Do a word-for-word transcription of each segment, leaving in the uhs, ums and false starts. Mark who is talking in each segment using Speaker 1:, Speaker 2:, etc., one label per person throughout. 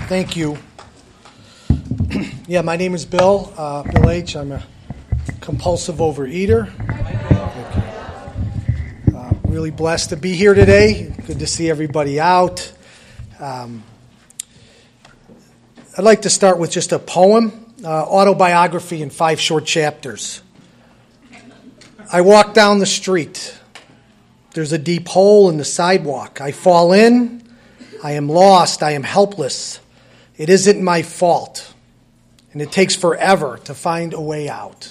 Speaker 1: Thank you. Yeah, my name is Bill, uh, Bill H. I'm a compulsive overeater. Uh, really blessed to be here today. Good to see everybody out. Um, I'd like to start with just a poem, uh, autobiography in five short chapters. I walk down the street. There's a deep hole in the sidewalk. I fall in. I am lost. I am helpless. It isn't my fault. And it takes forever to find a way out.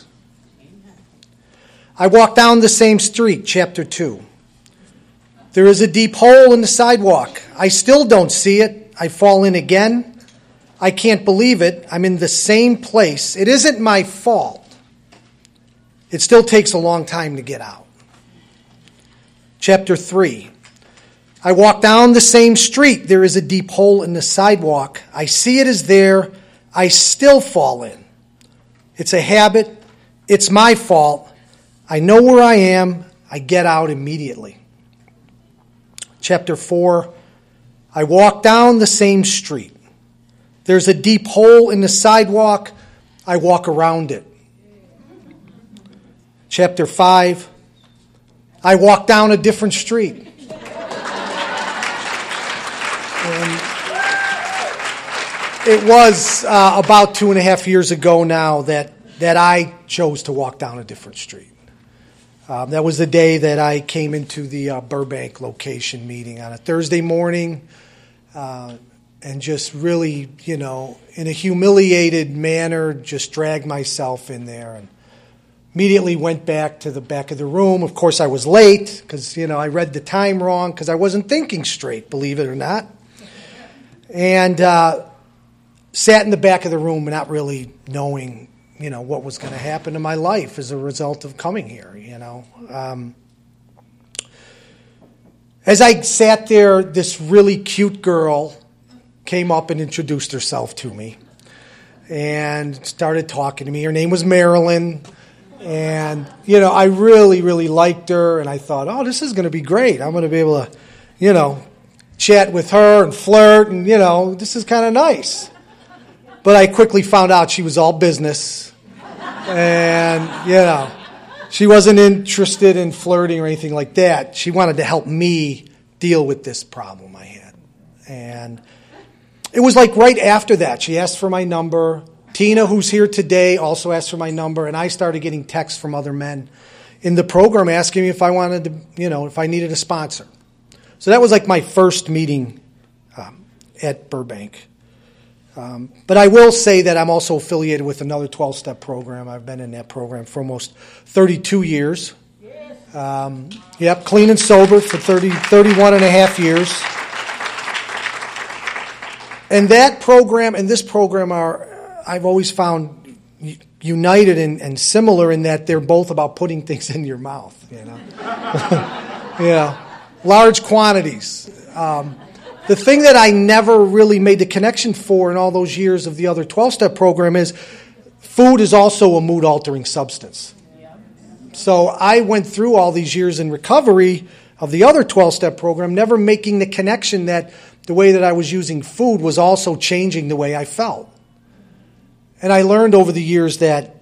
Speaker 1: I walk down the same street, chapter two. There is a deep hole in the sidewalk. I still don't see it. I fall in again. I can't believe it. I'm in the same place. It isn't my fault. It still takes a long time to get out. Chapter three. I walk down the same street. There is a deep hole in the sidewalk. I see it is there. I still fall in. It's a habit. It's my fault. I know where I am. I get out immediately. Chapter four. I walk down the same street. There's a deep hole in the sidewalk. I walk around it. Chapter five. I walk down a different street. And it was uh, about two and a half years ago now that, that I chose to walk down a different street. Um, that was the day that I came into the uh, Burbank location meeting on a Thursday morning uh, and just really, you know, in a humiliated manner, just dragged myself in there and immediately went back to the back of the room. Of course, I was late because, you know, I read the time wrong because I wasn't thinking straight, believe it or not. And uh, sat in the back of the room not really knowing, you know, what was going to happen to my life as a result of coming here, you know. Um, as I sat there, this really cute girl came up and introduced herself to me and started talking to me. Her name was Marilyn. And, you know, I really, really liked her. And I thought, oh, this is going to be great. I'm going to be able to, you know, chat with her and flirt. And, you know, this is kind of nice. But I quickly found out she was all business. And, you know, she wasn't interested in flirting or anything like that. She wanted to help me deal with this problem I had. And it was like right after that. She asked for my number. Tina, who's here today, also asked for my number, and I started getting texts from other men in the program asking me if I wanted to, you know, if I needed a sponsor. So that was like my first meeting um, at Burbank. Um, but I will say that I'm also affiliated with another twelve-step program. I've been in that program for almost thirty-two years. Um, yep, clean and sober for thirty, thirty-one and a half years. And that program and this program are, I've always found united and, and similar in that they're both about putting things in your mouth, you know. Yeah, large quantities. Um, the thing that I never really made the connection for in all those years of the other twelve-step program is food is also a mood-altering substance. So I went through all these years in recovery of the other twelve-step program, never making the connection that the way that I was using food was also changing the way I felt. And I learned over the years that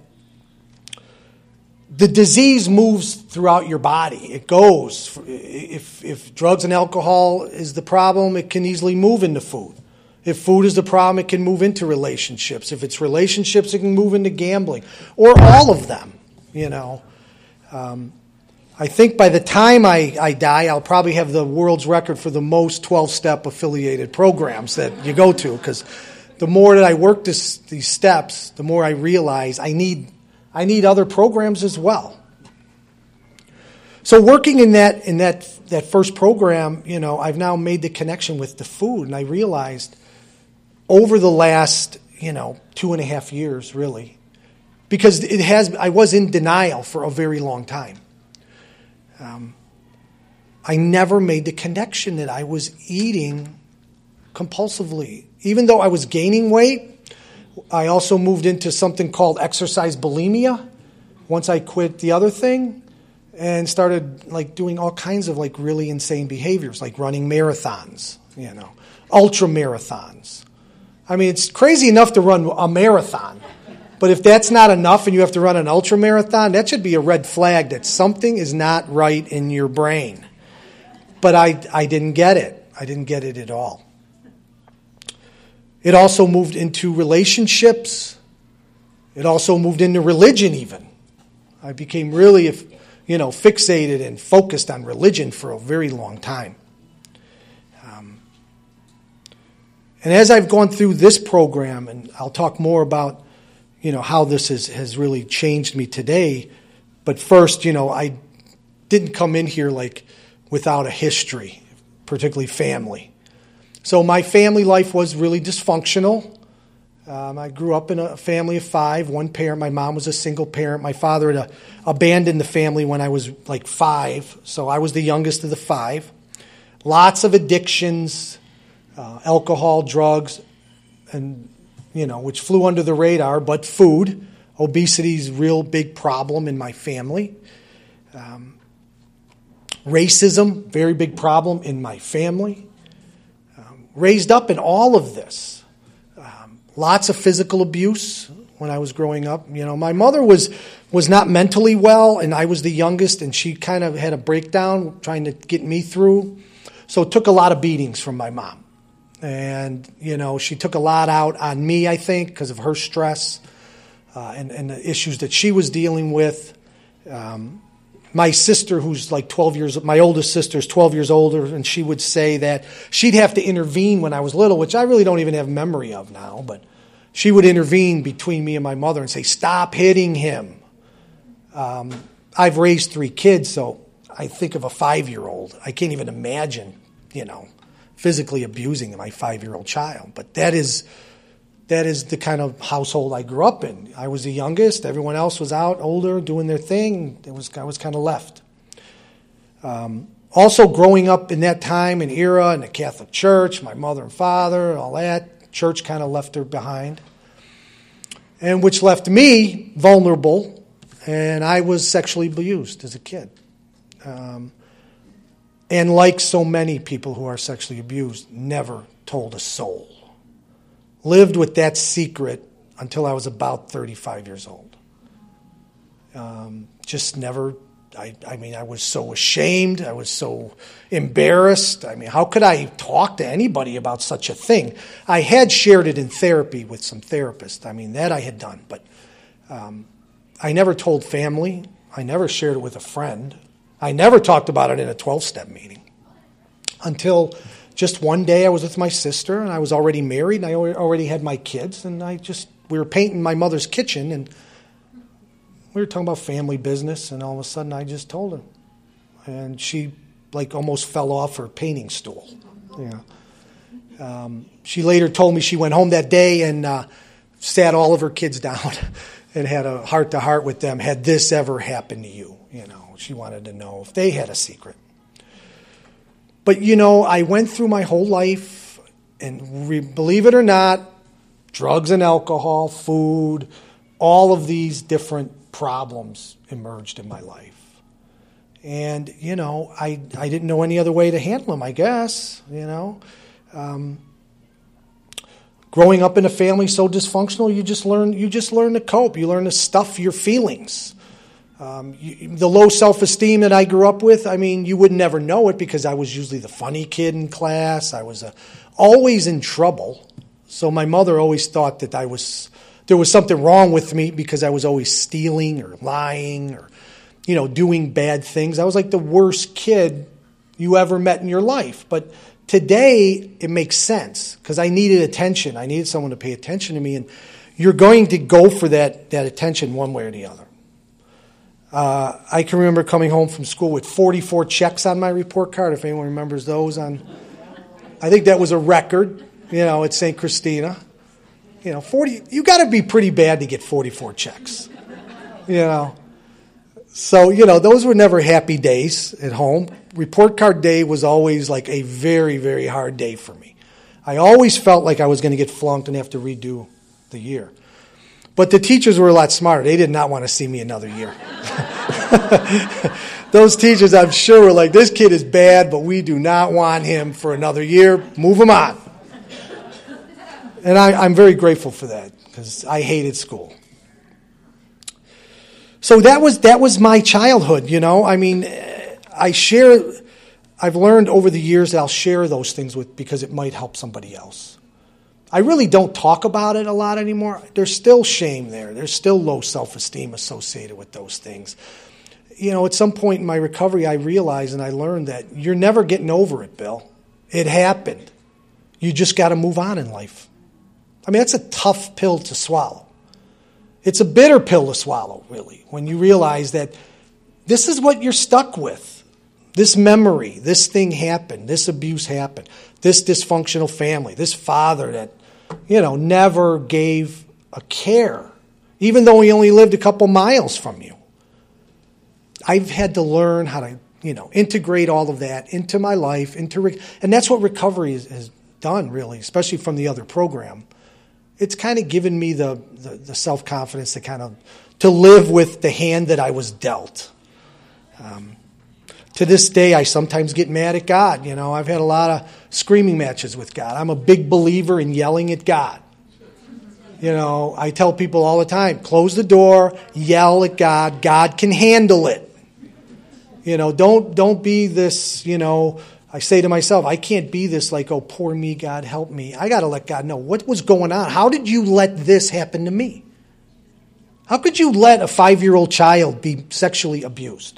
Speaker 1: the disease moves throughout your body. It goes. If if drugs and alcohol is the problem, it can easily move into food. If food is the problem, it can move into relationships. If it's relationships, it can move into gambling. Or all of them, you know. Um, I think by the time I, I die, I'll probably have the world's record for the most twelve-step affiliated programs that you go to, because the more that I work this, these steps, the more I realize I need I need other programs as well. So working in that in that that first program, you know, I've now made the connection with the food, and I realized over the last, you know, two and a half years, really, because it has I was in denial for a very long time. Um, I never made the connection that I was eating compulsively. Even though I was gaining weight, I also moved into something called exercise bulimia once I quit the other thing and started like doing all kinds of like really insane behaviors, like running marathons, you know, ultra marathons, I mean, it's crazy enough to run a marathon. But if that's not enough and you have to run an ultra marathon, that should be a red flag that something is not right in your brain. But I, I didn't get it. I didn't get it at all. It also moved into relationships. It also moved into religion even. I became really, you know, fixated and focused on religion for a very long time. Um, and as I've gone through this program, and I'll talk more about, you know, how this has, has really changed me today. But first, you know, I didn't come in here like without a history, particularly family. So my family life was really dysfunctional. Um, I grew up in a family of five, one parent. My mom was a single parent. My father had uh, abandoned the family when I was like five, so I was the youngest of the five. Lots of addictions, uh, alcohol, drugs, and you know, which flew under the radar, but food. Obesity is a real big problem in my family. Um, racism, very big problem in my family. Um, raised up in all of this. Um, lots of physical abuse when I was growing up. You know, my mother was was not mentally well, and I was the youngest, and she kind of had a breakdown trying to get me through. So it took a lot of beatings from my mom. And, you know, she took a lot out on me, I think, because of her stress uh, and, and the issues that she was dealing with. Um, my sister, who's like twelve years, my oldest sister is twelve years older, and she would say that she'd have to intervene when I was little, which I really don't even have memory of now, but she would intervene between me and my mother and say, stop hitting him. Um, I've raised three kids, so I think of a five-year-old. I can't even imagine, you know, physically abusing my five-year-old child. But that is that is the kind of household I grew up in. I was the youngest. Everyone else was out, older, doing their thing. It was, I was kind of left. Um, also, growing up in that time and era in the Catholic Church, my mother and father, all that, church kind of left her behind. And which left me vulnerable, and I was sexually abused as a kid. Um And like so many people who are sexually abused, never told a soul. Lived with that secret until I was about thirty-five years old. Um, just never, I, I mean, I was so ashamed. I was so embarrassed. I mean, how could I talk to anybody about such a thing? I had shared it in therapy with some therapists. I mean, that I had done. But um, I never told family. I never shared it with a friend. I never talked about it in a twelve-step meeting until just one day I was with my sister, and I was already married, and I already had my kids, and I just, we were painting my mother's kitchen, and we were talking about family business, and all of a sudden I just told her. And she, like, almost fell off her painting stool. Yeah. Um, she later told me she went home that day and uh, sat all of her kids down and had a heart-to-heart with them. Had this ever happened to you? You know, she wanted to know if they had a secret. But, you know, I went through my whole life, and re- believe it or not, drugs and alcohol, food, all of these different problems emerged in my life. And, you know, I, I didn't know any other way to handle them, I guess, you know. Um, growing up in a family so dysfunctional, you just learn you just learn to cope. You learn to stuff your feelings. Um, you, the low self-esteem that I grew up with, I mean, you would never know it because I was usually the funny kid in class. I was uh, always in trouble. So my mother always thought that I was there was something wrong with me because I was always stealing or lying or, you know, doing bad things. I was like the worst kid you ever met in your life. But today, it makes sense because I needed attention. I needed someone to pay attention to me. And you're going to go for that, that attention one way or the other. Uh, I can remember coming home from school with forty-four checks on my report card, if anyone remembers those. On, I think that was a record, you know, at Saint Christina. You know, forty. You got to be pretty bad to get forty-four checks, you know. So, you know, those were never happy days at home. Report card day was always like a very, very hard day for me. I always felt like I was going to get flunked and have to redo the year. But the teachers were a lot smarter. They did not want to see me another year. Those teachers, I'm sure, were like, this kid is bad, but we do not want him for another year. Move him on. And I, I'm very grateful for that because I hated school. So that was that was my childhood, you know. I mean, I share, I've learned over the years that I'll share those things with because it might help somebody else. I really don't talk about it a lot anymore. There's still shame there. There's still low self-esteem associated with those things. You know, at some point in my recovery, I realized and I learned that you're never getting over it, Bill. It happened. You just got to move on in life. I mean, that's a tough pill to swallow. It's a bitter pill to swallow, really, when you realize that this is what you're stuck with. This memory, this thing happened, this abuse happened, this dysfunctional family, this father that, you know, never gave a care, even though he only lived a couple miles from you. I've had to learn how to, you know, integrate all of that into my life, into re- and that's what recovery has, has done, really, especially from the other program. It's kind of given me the, the, the self-confidence to kind of, to live with the hand that I was dealt. Um, to this day, I sometimes get mad at God. You know, I've had a lot of screaming matches with God. I'm a big believer in yelling at God. You know, I tell people all the time, close the door, yell at God. God can handle it. You know, don't don't be this, you know, I say to myself, I can't be this like, oh, poor me, God, help me. I got to let God know what was going on. How did you let this happen to me? How could you let a five-year-old child be sexually abused?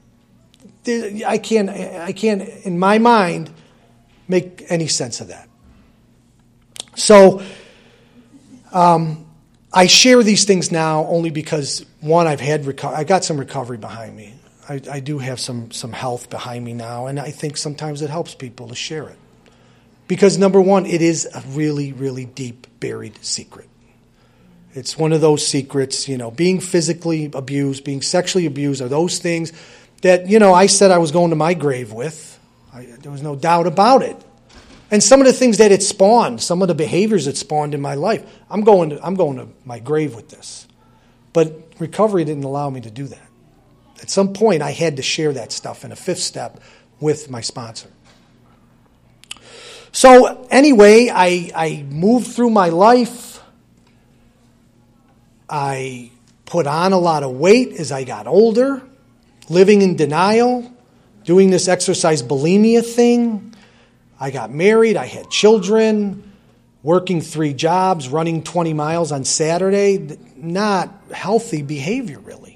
Speaker 1: I can't, I can't, in my mind, make any sense of that. So, um, I share these things now only because, one, I've had reco- I got some recovery behind me. I, I do have some some health behind me now, and I think sometimes it helps people to share it. Because, number one, it is a really, really deep, buried secret. It's one of those secrets, you know, being physically abused, being sexually abused are those things that, you know, I said I was going to my grave with. I, there was no doubt about it. And some of the things that it spawned, some of the behaviors it spawned in my life, I'm going to, I'm going to my grave with this. But recovery didn't allow me to do that. At some point, I had to share that stuff in a fifth step with my sponsor. So anyway, I, I moved through my life. I put on a lot of weight as I got older, living in denial, doing this exercise bulimia thing. I got married. I had children, working three jobs, running twenty miles on Saturday. Not healthy behavior, really.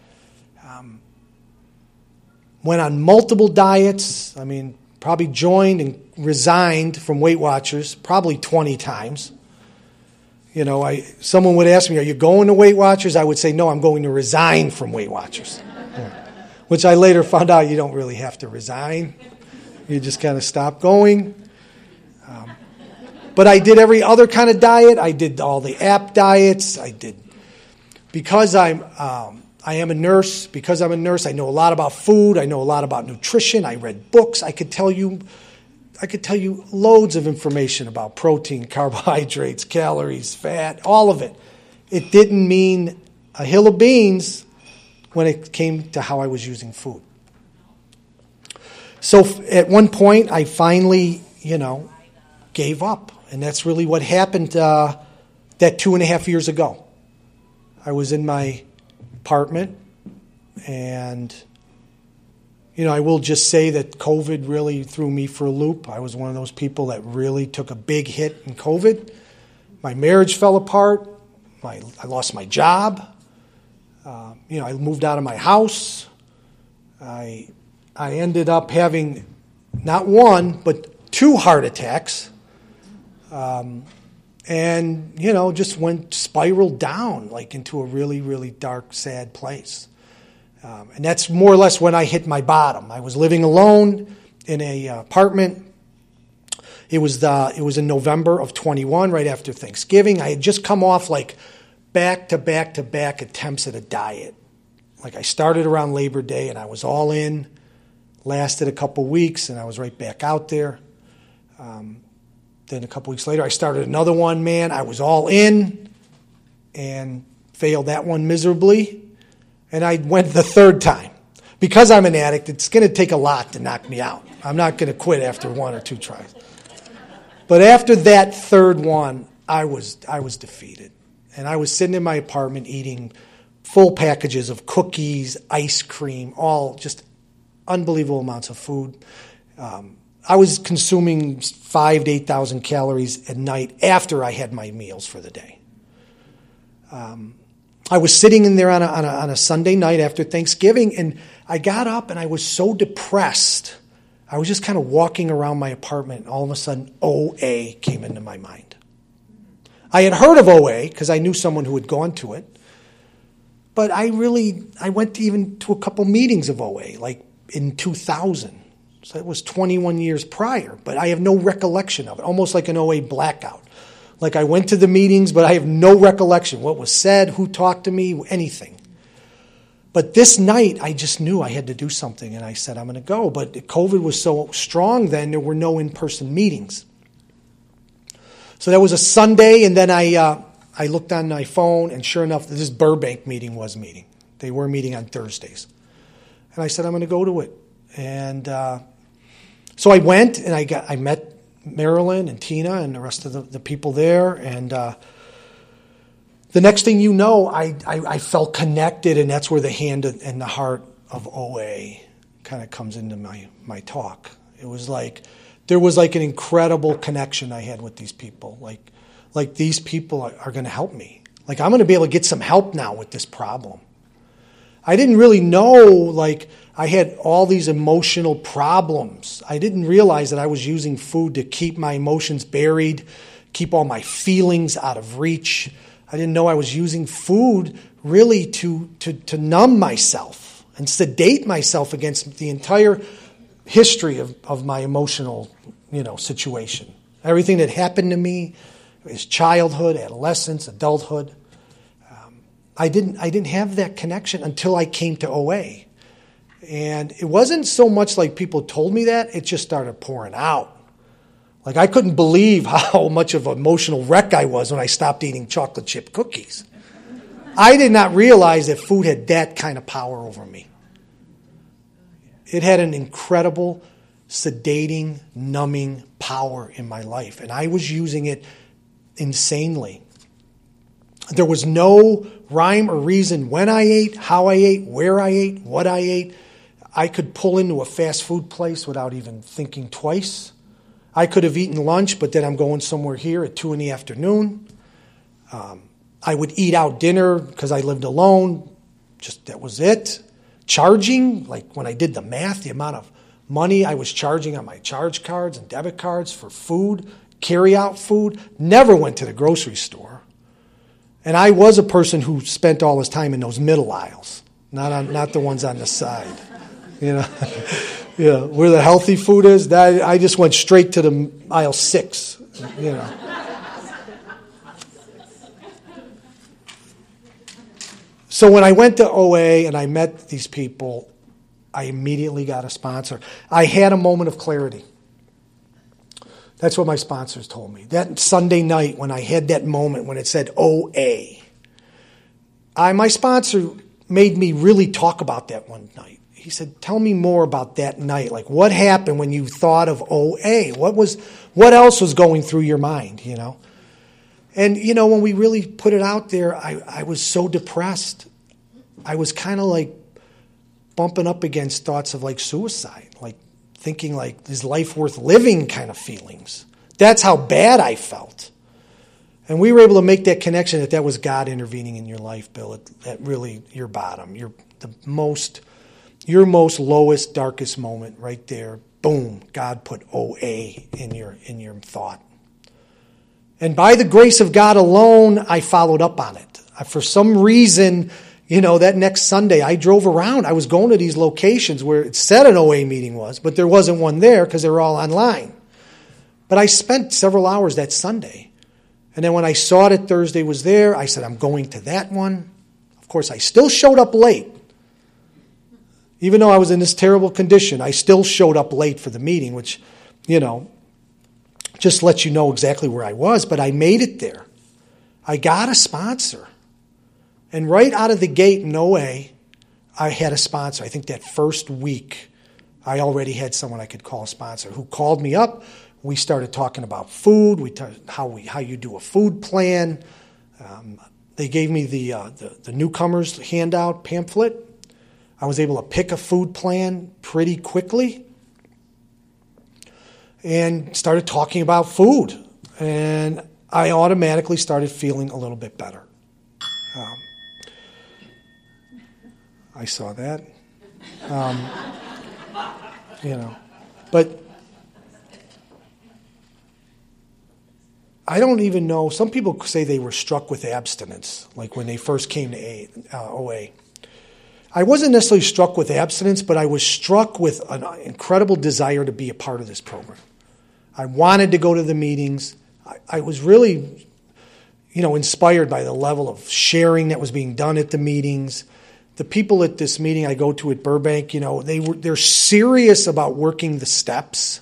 Speaker 1: Went on multiple diets. I mean, probably joined and resigned from Weight Watchers probably twenty times. You know, I someone would ask me, are you going to Weight Watchers? I would say, no, I'm going to resign from Weight Watchers. Yeah. Which I later found out you don't really have to resign. You just kind of stop going. Um, but I did every other kind of diet. I did all the app diets. I did, because I'm... Um, I am a nurse. Because I'm a nurse, I know a lot about food. I know a lot about nutrition. I read books. I could tell you, I could tell you loads of information about protein, carbohydrates, calories, fat, all of it. It didn't mean a hill of beans when it came to how I was using food. So at one point, I finally, you know, gave up. And that's really what happened uh, that two and a half years ago. I was in my apartment, and you know, I will just say that COVID really threw me for a loop. I was one of those people that really took a big hit in COVID. My marriage fell apart. My, I lost my job. Uh, you know, I moved out of my house. I I ended up having not one but two heart attacks. Um, And, you know, just went spiraled down, like into a really, really dark, sad place. Um, and that's more or less when I hit my bottom. I was living alone in a uh, apartment. It was the, it was in November of twenty-one, right after Thanksgiving. I had just come off like back to back to back attempts at a diet. Like I started around Labor Day and I was all in, lasted a couple weeks, and I was right back out there. Um, Then a couple weeks later, I started another one, man. I was all in and failed that one miserably. And I went the third time. Because I'm an addict, it's going to take a lot to knock me out. I'm not going to quit after one or two tries. But after that third one, I was I was defeated. And I was sitting in my apartment eating full packages of cookies, ice cream, all just unbelievable amounts of food. Um, I was consuming five to eight thousand calories a night after I had my meals for the day. Um, I was sitting in there on a, on, a, on a Sunday night after Thanksgiving, and I got up and I was so depressed. I was just kind of walking around my apartment, and all of a sudden O A came into my mind. I had heard of O A because I knew someone who had gone to it, but I really, I went to even to a couple meetings of O A, like in two thousand. So it was twenty-one years prior, but I have no recollection of it, almost like an O A blackout. Like I went to the meetings, but I have no recollection. What was said, who talked to me, anything. But this night, I just knew I had to do something, and I said, I'm going to go. But COVID was so strong then, there were no in-person meetings. So that was a Sunday, and then I uh, I looked on my phone, and sure enough, this Burbank meeting was meeting. They were meeting on Thursdays. And I said, I'm going to go to it. And uh, so I went, and I got I met Marilyn and Tina and the rest of the, the people there. And uh, the next thing you know, I, I, I felt connected, and that's where the hand and the heart of O A kind of comes into my, my talk. It was like, there was like an incredible connection I had with these people. Like, like these people are, are going to help me. Like, I'm going to be able to get some help now with this problem. I didn't really know, like, I had all these emotional problems. I didn't realize that I was using food to keep my emotions buried, keep all my feelings out of reach. I didn't know I was using food really to, to, to numb myself and sedate myself against the entire history of, of my emotional, you know, situation. Everything that happened to me, is childhood, adolescence, adulthood. Um, I didn't I didn't have that connection until I came to O A. And it wasn't so much like people told me that, it just started pouring out. Like I couldn't believe how much of an emotional wreck I was when I stopped eating chocolate chip cookies. I did not realize that food had that kind of power over me. It had an incredible, sedating, numbing power in my life. And I was using it insanely. There was no rhyme or reason when I ate, how I ate, where I ate, what I ate. I could pull into a fast food place without even thinking twice. I could have eaten lunch, but then I'm going somewhere here at two in the afternoon. Um, I would eat out dinner because I lived alone. Just that was it. Charging, like when I did the math, the amount of money I was charging on my charge cards and debit cards for food, carry-out food, never went to the grocery store. And I was a person who spent all his time in those middle aisles, not on, not the ones on the side. You know, yeah, where the healthy food is, that I just went straight to the aisle six, you know. So when I went to O A and I met these people, I immediately got a sponsor. I had a moment of clarity. That's what my sponsors told me. That Sunday night when I had that moment when it said O A, I, my sponsor made me really talk about that one night. He said, tell me more about that night. Like, what happened when you thought of O A? What was, what else was going through your mind, you know? And, you know, when we really put it out there, I, I was so depressed. I was kind of like bumping up against thoughts of like suicide, like thinking like, is life worth living kind of feelings. That's how bad I felt. And we were able to make that connection that that was God intervening in your life, Bill, at, at really your bottom, your the most, your most lowest, darkest moment right there. Boom, God put O A in your in your thought. And by the grace of God alone, I followed up on it. I, for some reason, you know, that next Sunday, I drove around. I was going to these locations where it said an O A meeting was, but there wasn't one there because they were all online. But I spent several hours that Sunday. And then when I saw that Thursday was there, I said, I'm going to that one. Of course, I still showed up late. Even though I was in this terrible condition, I still showed up late for the meeting, which, you know, just lets you know exactly where I was. But I made it there. I got a sponsor. And right out of the gate in O A, I had a sponsor. I think that first week, I already had someone I could call a sponsor who called me up, We started talking about food, we ta- how we how you do a food plan. Um, they gave me the, uh, the the newcomers handout pamphlet. I was able to pick a food plan pretty quickly and started talking about food. And I automatically started feeling a little bit better. Um, I saw that. Um, you know, but I don't even know. Some people say they were struck with abstinence, like when they first came to A, uh, O A. I wasn't necessarily struck with abstinence, but I was struck with an incredible desire to be a part of this program. I wanted to go to the meetings. I, I was really, you know, inspired by the level of sharing that was being done at the meetings. The people at this meeting I go to at Burbank, you know, they were they're serious about working the steps.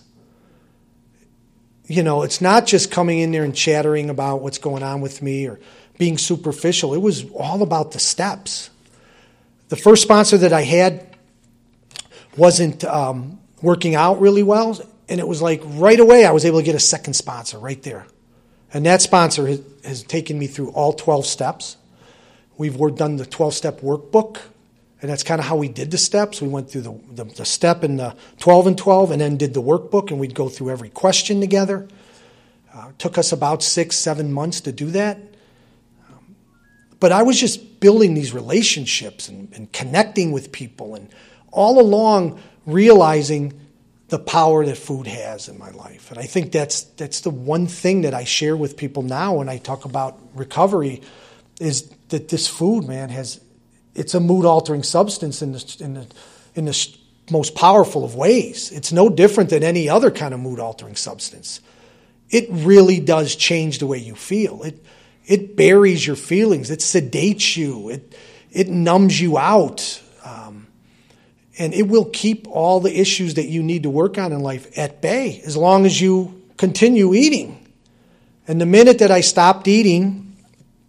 Speaker 1: You know, it's not just coming in there and chattering about what's going on with me or being superficial. It was all about the steps. The first sponsor that I had wasn't um, working out really well, and it was like right away I was able to get a second sponsor right there. And that sponsor has, has taken me through all twelve steps. We've worked, done the twelve-step workbook, and that's kind of how we did the steps. We went through the, the, the step in the twelve and twelve and then did the workbook, and we'd go through every question together. Uh, it took us about six, seven months to do that. Um, but I was just building these relationships and, and connecting with people, and all along realizing the power that food has in my life. And I think that's that's the one thing that I share with people now when I talk about recovery is that this food, man, has it's a mood-altering substance in the in the in the most powerful of ways. It's no different than any other kind of mood-altering substance. It really does change the way you feel. It it buries your feelings. It sedates you. It it numbs you out. Um, and it will keep all the issues that you need to work on in life at bay as long as you continue eating. And the minute that I stopped eating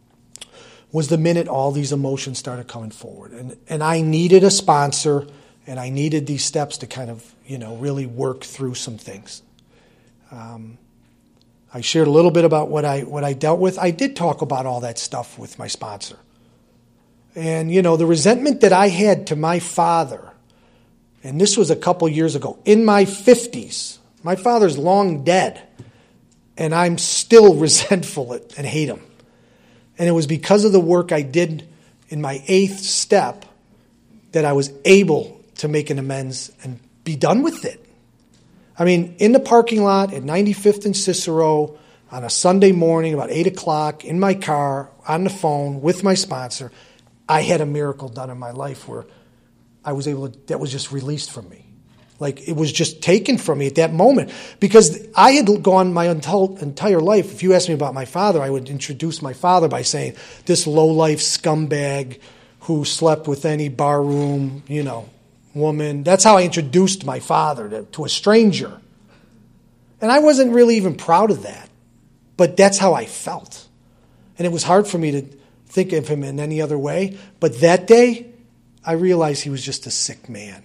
Speaker 1: was the minute all these emotions started coming forward. And and I needed a sponsor, and I needed these steps to kind of, you know, really work through some things. Um, I shared a little bit about what I what I dealt with. I did talk about all that stuff with my sponsor. And, you know, the resentment that I had to my father, and this was a couple years ago, in my fifties. My father's long dead, and I'm still resentful and hate him. And it was because of the work I did in my eighth step that I was able to make an amends and be done with it. I mean, in the parking lot at ninety-fifth and Cicero on a Sunday morning about eight o'clock in my car on the phone with my sponsor, I had a miracle done in my life where I was able to, that was just released from me. Like, it was just taken from me at that moment. Because I had gone my entire life, if you asked me about my father, I would introduce my father by saying, this low-life scumbag who slept with any barroom, you know, woman. That's how I introduced my father to, to a stranger. And I wasn't really even proud of that. But that's how I felt. And it was hard for me to think of him in any other way. But that day, I realized he was just a sick man.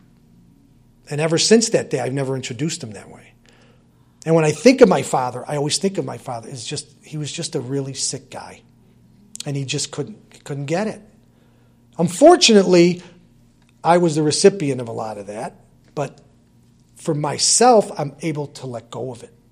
Speaker 1: And ever since that day, I've never introduced him that way. And when I think of my father, I always think of my father as just, he was just a really sick guy. And he just couldn't, he couldn't get it. Unfortunately, I was the recipient of a lot of that. But for myself, I'm able to let go of it.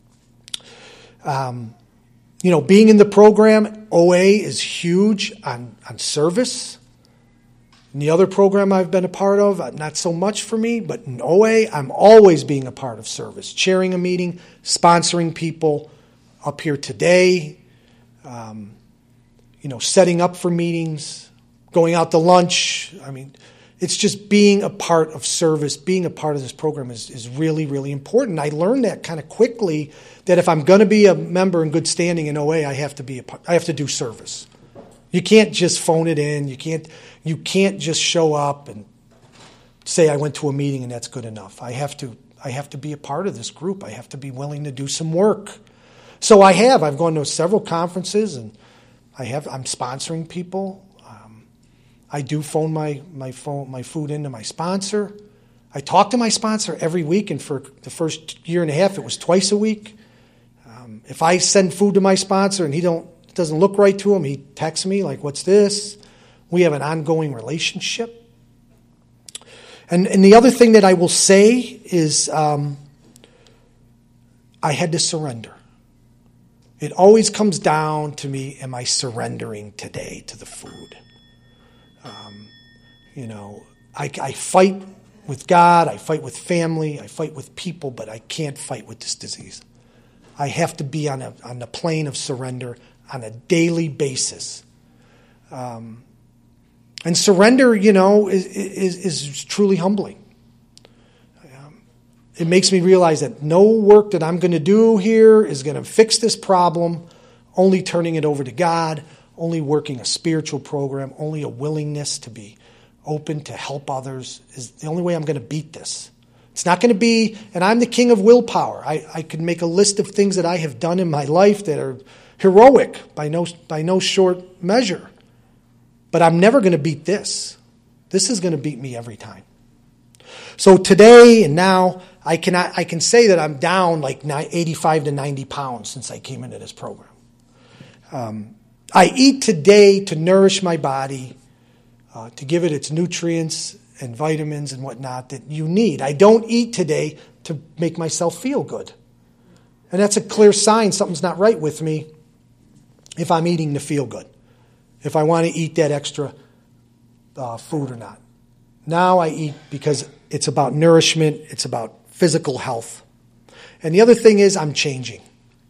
Speaker 1: Um, you know, being in the program, O A is huge on, on service. In the other program I've been a part of, not so much for me, but in O A, I'm always being a part of service, chairing a meeting, sponsoring people, up here today, um, you know, setting up for meetings, going out to lunch. I mean, it's just being a part of service, being a part of this program is, is really, really important. I learned that kind of quickly, that if I'm going to be a member in good standing in O A, I have to be a, I have to do service. You can't just phone it in. You can't you can't just show up and say I went to a meeting and that's good enough. I have to I have to be a part of this group. I have to be willing to do some work. So I have. I've gone to several conferences and I have I'm sponsoring people. Um, I do phone my my phone my food into my sponsor. I talk to my sponsor every week, and for the first year and a half, it was twice a week. Um, if I send food to my sponsor and he don't it doesn't look right to him, he texts me like, "What's this?" We have an ongoing relationship. And and the other thing that I will say is um, I had to surrender. It always comes down to me, am I surrendering today to the food? Um, you know, I, I fight with God, I fight with family, I fight with people, but I can't fight with this disease. I have to be on a on the plane of surrender on a daily basis. Um, and surrender, you know, is, is, is truly humbling. Um, it makes me realize that no work that I'm going to do here is going to fix this problem, only turning it over to God, only working a spiritual program, only a willingness to be open to help others is the only way I'm going to beat this. It's not going to be, and I'm the king of willpower. I, I could make a list of things that I have done in my life that are heroic by no by no short measure. But I'm never going to beat this. This is going to beat me every time. So today and now, I can I can say that I'm down like eighty-five to ninety pounds since I came into this program. Um, I eat today to nourish my body, uh, to give it its nutrients and vitamins and whatnot that you need. I don't eat today to make myself feel good. And that's a clear sign something's not right with me if I'm eating to feel good, if I want to eat that extra uh, food or not. Now I eat because it's about nourishment, it's about physical health. And the other thing is I'm changing.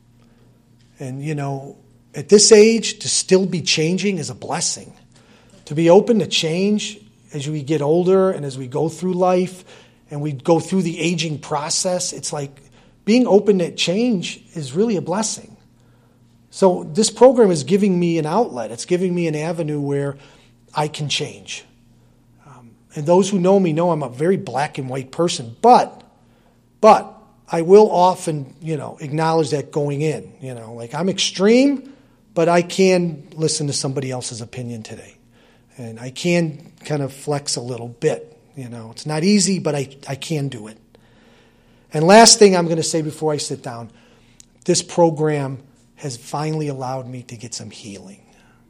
Speaker 1: And, you know, at this age, to still be changing is a blessing. To be open to change as we get older and as we go through life and we go through the aging process, it's like being open to change is really a blessing. So this program is giving me an outlet. It's giving me an avenue where I can change. Um, and those who know me know I'm a very black and white person, but, but I will often, you know, acknowledge that going in, you know, like I'm extreme, but I can listen to somebody else's opinion today. And I can kind of flex a little bit, you know. It's not easy, but I, I can do it. And last thing I'm going to say before I sit down, this program has finally allowed me to get some healing.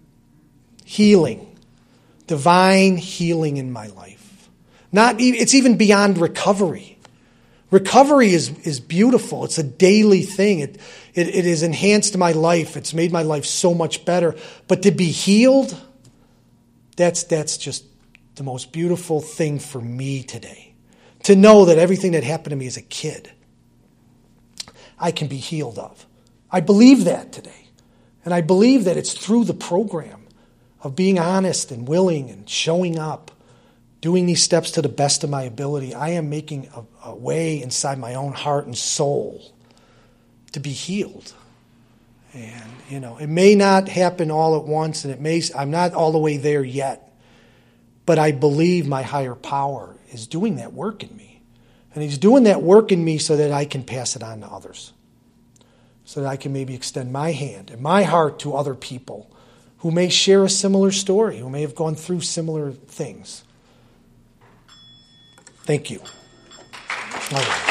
Speaker 1: Healing. Divine healing in my life. Not even, it's even beyond recovery. Recovery is, is beautiful. It's a daily thing. It, it, it has enhanced my life. It's made my life so much better. But to be healed, that's, that's just the most beautiful thing for me today. To know that everything that happened to me as a kid, I can be healed of. I believe that today. And I believe that it's through the program of being honest and willing and showing up, doing these steps to the best of my ability. I am making a, a way inside my own heart and soul to be healed. And, you know, it may not happen all at once, and it may, I'm not all the way there yet. But I believe my higher power is doing that work in me. And he's doing that work in me so that I can pass it on to others. So that I can maybe extend my hand and my heart to other people who may share a similar story, who may have gone through similar things. Thank you. All right.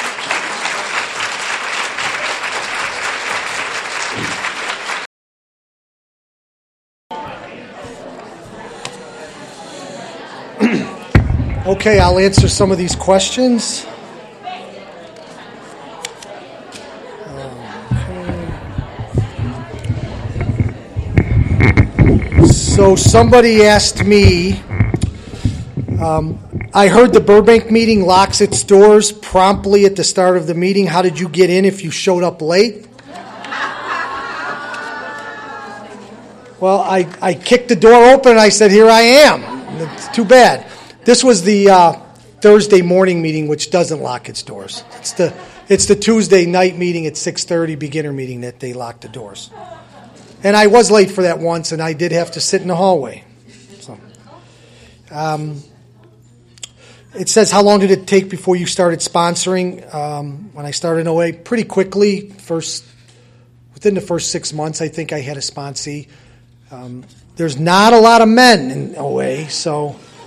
Speaker 1: Okay, I'll answer some of these questions. So somebody asked me, um, I heard the Burbank meeting locks its doors promptly at the start of the meeting. How did you get in if you showed up late? Well, I, I kicked the door open and I said, here I am. It's too bad. This was the uh, Thursday morning meeting, which doesn't lock its doors. It's the it's the Tuesday night meeting at six thirty, beginner meeting, that they lock the doors. And I was late for that once, and I did have to sit in the hallway. So, um, it says, how long did it take before you started sponsoring? Um, when I started in O A, pretty quickly. First, within the first six months, I think I had a sponsee. Um, there's not a lot of men in O A, so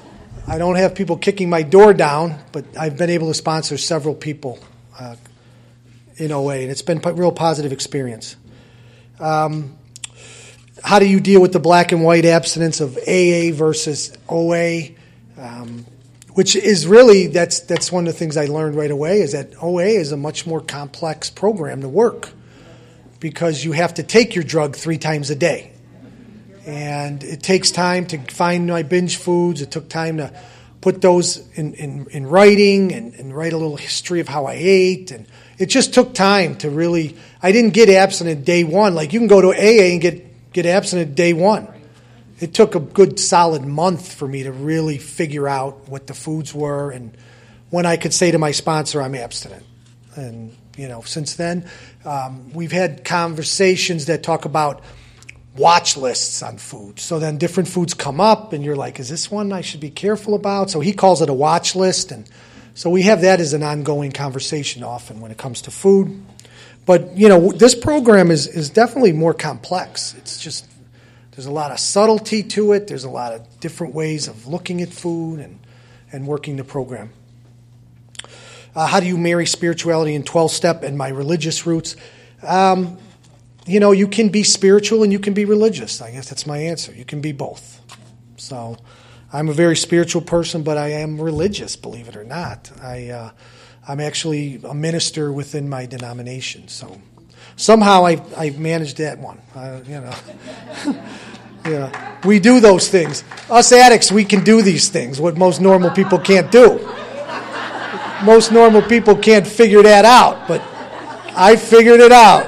Speaker 1: I don't have people kicking my door down, but I've been able to sponsor several people uh, in O A, and it's been a real positive experience. Um, how do you deal with the black and white abstinence of A A versus O A? Um, which is really, that's that's one of the things I learned right away, is that O A is a much more complex program to work because you have to take your drug three times a day. And it takes time to find my binge foods. It took time to put those in, in, in writing and, and write a little history of how I ate. And it just took time to really, I didn't get abstinent day one. Like you can go to A A and get, get abstinent day one. It took a good solid month for me to really figure out what the foods were and when I could say to my sponsor, I'm abstinent. And, you know, since then, um, we've had conversations that talk about watch lists on food. So then different foods come up and you're like, is this one I should be careful about? So he calls it a watch list. And so we have that as an ongoing conversation often when it comes to food. But, you know, this program is, is definitely more complex. It's just, there's a lot of subtlety to it. There's a lot of different ways of looking at food and, and working the program. Uh, how do you marry spirituality and twelve-step and my religious roots? Um, You know, you can be spiritual and you can be religious. I guess that's my answer. You can be both. So I'm a very spiritual person, but I am religious, believe it or not. I, uh, I'm actually a minister within my denomination. So somehow I I managed that one. Uh, you know, yeah, we do those things. Us addicts, we can do these things, what most normal people can't do. Most normal people can't figure that out, but I figured it out.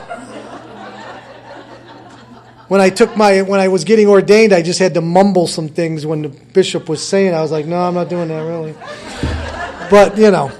Speaker 1: When I took my, when I was getting ordained, I just had to mumble some things when the bishop was saying. I was like, no, I'm not doing that really. But, you know,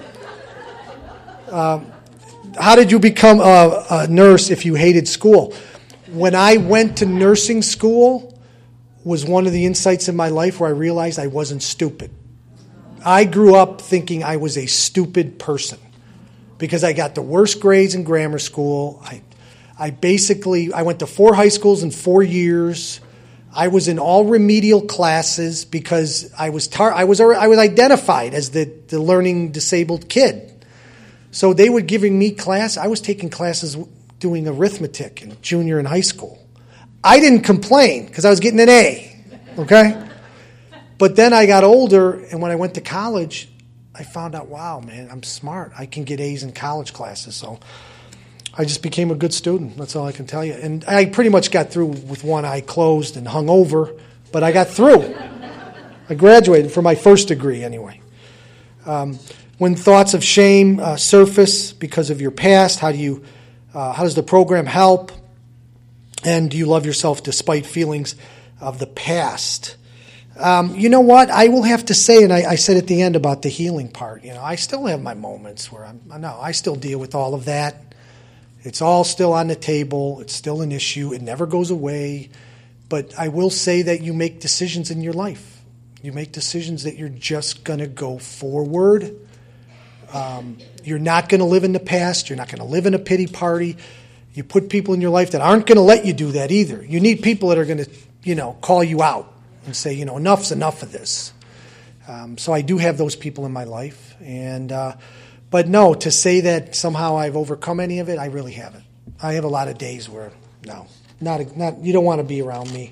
Speaker 1: um, how did you become a, a nurse if you hated school? When I went to nursing school was one of the insights in my life where I realized I wasn't stupid. I grew up thinking I was a stupid person because I got the worst grades in grammar school. I I basically, I went to four high schools in four years. I was in all remedial classes because I was tar- I was I was identified as the, the learning disabled kid. So they were giving me class. I was taking classes doing arithmetic in junior and high school. I didn't complain because I was getting an A, okay? But then I got older, and when I went to college, I found out, wow, man, I'm smart. I can get A's in college classes, so I just became a good student. That's all I can tell you. And I pretty much got through with one eye closed and hung over, but I got through. I graduated for my first degree anyway. Um, when thoughts of shame uh, surface because of your past, how do you, uh, how does the program help? And do you love yourself despite feelings of the past? Um, you know what? I will have to say, and I, I said at the end about the healing part, you know, I still have my moments where I'm, no, I still deal with all of that. It's all still on the table. It's still an issue. It never goes away. But I will say that you make decisions in your life. You make decisions that you're just going to go forward. Um, you're not going to live in the past. You're not going to live in a pity party. You put people in your life that aren't going to let you do that either. You need people that are going to, you know, call you out and say, you know, enough's enough of this. Um, so I do have those people in my life. And uh But no, to say that somehow I've overcome any of it, I really haven't. I have a lot of days where, no, not not. You don't want to be around me.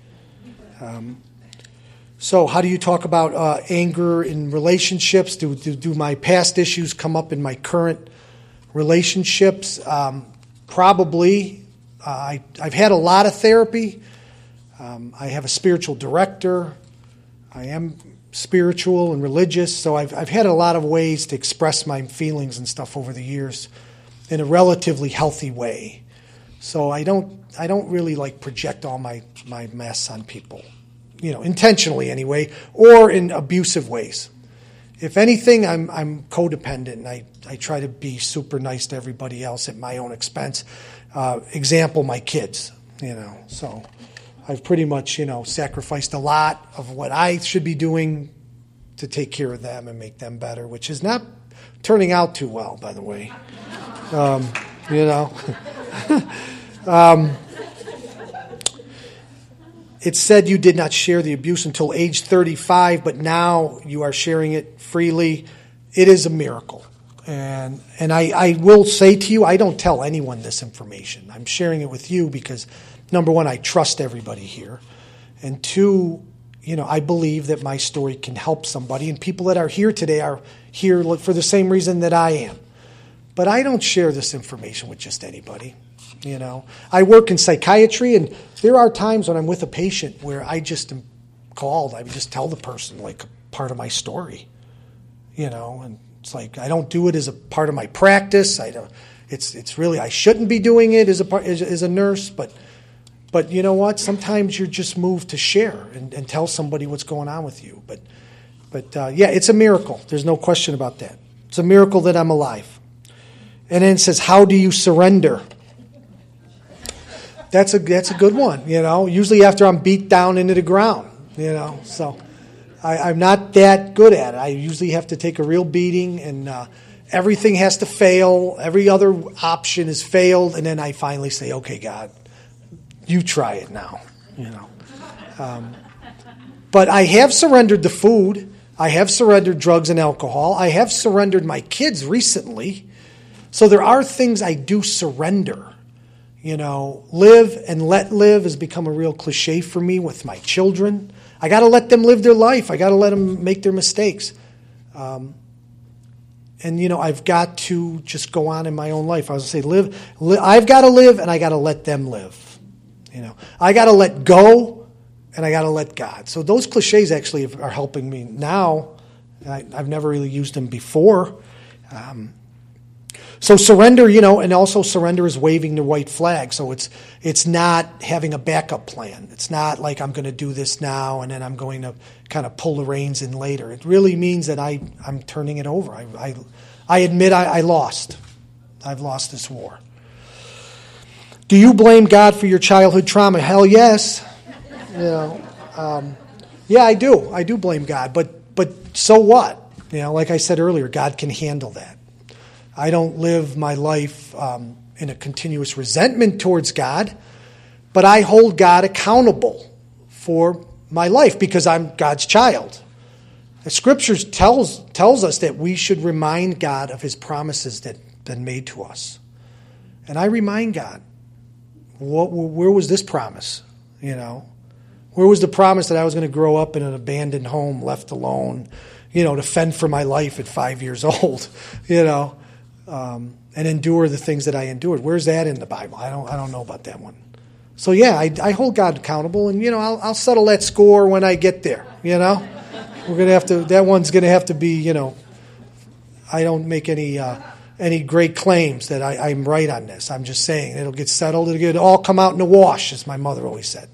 Speaker 1: Um, so how do you talk about uh, anger in relationships? Do, do do my past issues come up in my current relationships? Um, probably. Uh, I, I've had a lot of therapy. Um, I have a spiritual director. I am spiritual and religious, so I've I've had a lot of ways to express my feelings and stuff over the years in a relatively healthy way. So I don't I don't really like project all my, my mess on people, you know, intentionally anyway, or in abusive ways. If anything, I'm I'm codependent, and I, I try to be super nice to everybody else at my own expense. Uh, example, my kids, you know, so I've pretty much, you know, sacrificed a lot of what I should be doing to take care of them and make them better, which is not turning out too well, by the way. Um, you know. um, it said you did not share the abuse until age thirty-five, but now you are sharing it freely. It is a miracle. And and I, I will say to you, I don't tell anyone this information. I'm sharing it with you because, number one, I trust everybody here. And two, you know, I believe that my story can help somebody. And people that are here today are here for the same reason that I am. But I don't share this information with just anybody. You know, I work in psychiatry, and there are times when I'm with a patient where I just am called. I just tell the person like a part of my story, you know, and it's like I don't do it as a part of my practice. I don't. It's it's really I shouldn't be doing it as a part as, as a nurse, but but you know what? Sometimes you're just moved to share and, and tell somebody what's going on with you. But but uh, yeah, it's a miracle. There's no question about that. It's a miracle that I'm alive. And then it says, "How do you surrender?" That's a that's a good one, you know. Usually after I'm beat down into the ground, you know. So I, I'm not that good at it. I usually have to take a real beating, and uh, everything has to fail. Every other option has failed, and then I finally say, "Okay, God, you try it now," you know. Um, but I have surrendered the food. I have surrendered drugs and alcohol. I have surrendered my kids recently. So there are things I do surrender. You know, live and let live has become a real cliche for me with my children. I got to let them live their life. I got to let them make their mistakes. Um, and, you know, I've got to just go on in my own life. I was going to say, live, li- I've got to live and I got to let them live. You know, I got to let go and I got to let God. So those cliches actually are helping me now. I, I've never really used them before. Um So surrender, you know, and also surrender is waving the white flag. So it's it's not having a backup plan. It's not like I'm going to do this now and then I'm going to kind of pull the reins in later. It really means that I, I'm turning it over. I I, I admit I, I lost. I've lost this war. Do you blame God for your childhood trauma? Hell yes. You know, um, yeah, I do. I do blame God. But but so what? You know, like I said earlier, God can handle that. I don't live my life um, in a continuous resentment towards God, but I hold God accountable for my life because I'm God's child. The Scriptures tells tells us that we should remind God of His promises that have been made to us. And I remind God, what, where was this promise? You know, where was the promise that I was going to grow up in an abandoned home, left alone, you know, to fend for my life at five years old, you know? Um, and endure the things that I endured. Where's that in the Bible? I don't. I don't know about that one. So yeah, I, I hold God accountable, and you know, I'll, I'll settle that score when I get there. You know, we're gonna have to. That one's gonna have to be. You know, I don't make any uh, any great claims that I, I'm right on this. I'm just saying it'll get settled. It'll get all come out in the wash, as my mother always said.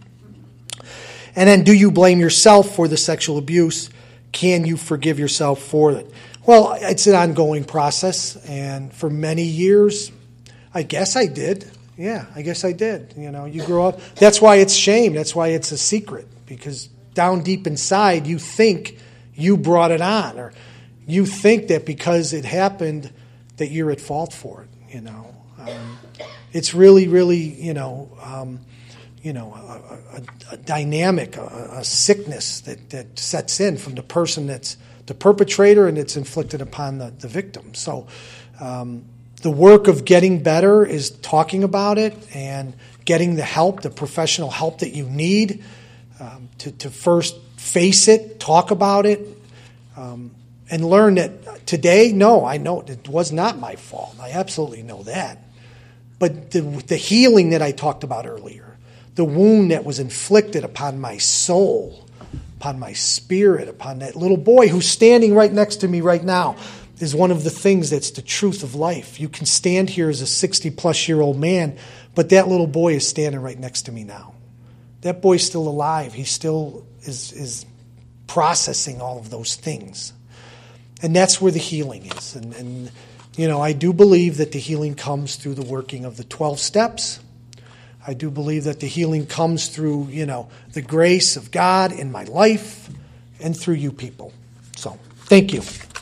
Speaker 1: And then, do you blame yourself for the sexual abuse? Can you forgive yourself for it? Well, it's an ongoing process, and for many years, I guess I did. Yeah, I guess I did. You know, you grow up. That's why it's shame. That's why it's a secret, because down deep inside, you think you brought it on, or you think that because it happened that you're at fault for it. You know, um, it's really, really, you know, um, you know, a, a, a dynamic, a, a sickness that, that sets in from the person that's the perpetrator, and it's inflicted upon the, the victim. So um, the work of getting better is talking about it and getting the help, the professional help that you need um, to, to first face it, talk about it, um, and learn that today, no, I know it was not my fault. I absolutely know that. But the, the healing that I talked about earlier, the wound that was inflicted upon my soul, upon my spirit, upon that little boy who's standing right next to me right now, is one of the things that's the truth of life. You can stand here as a sixty-plus-year-old man, but that little boy is standing right next to me now. That boy's still alive. He still is, is processing all of those things. And that's where the healing is. And, and, you know, I do believe that the healing comes through the working of the twelve steps. I do believe that the healing comes through, you know, the grace of God in my life and through you people. So, thank you.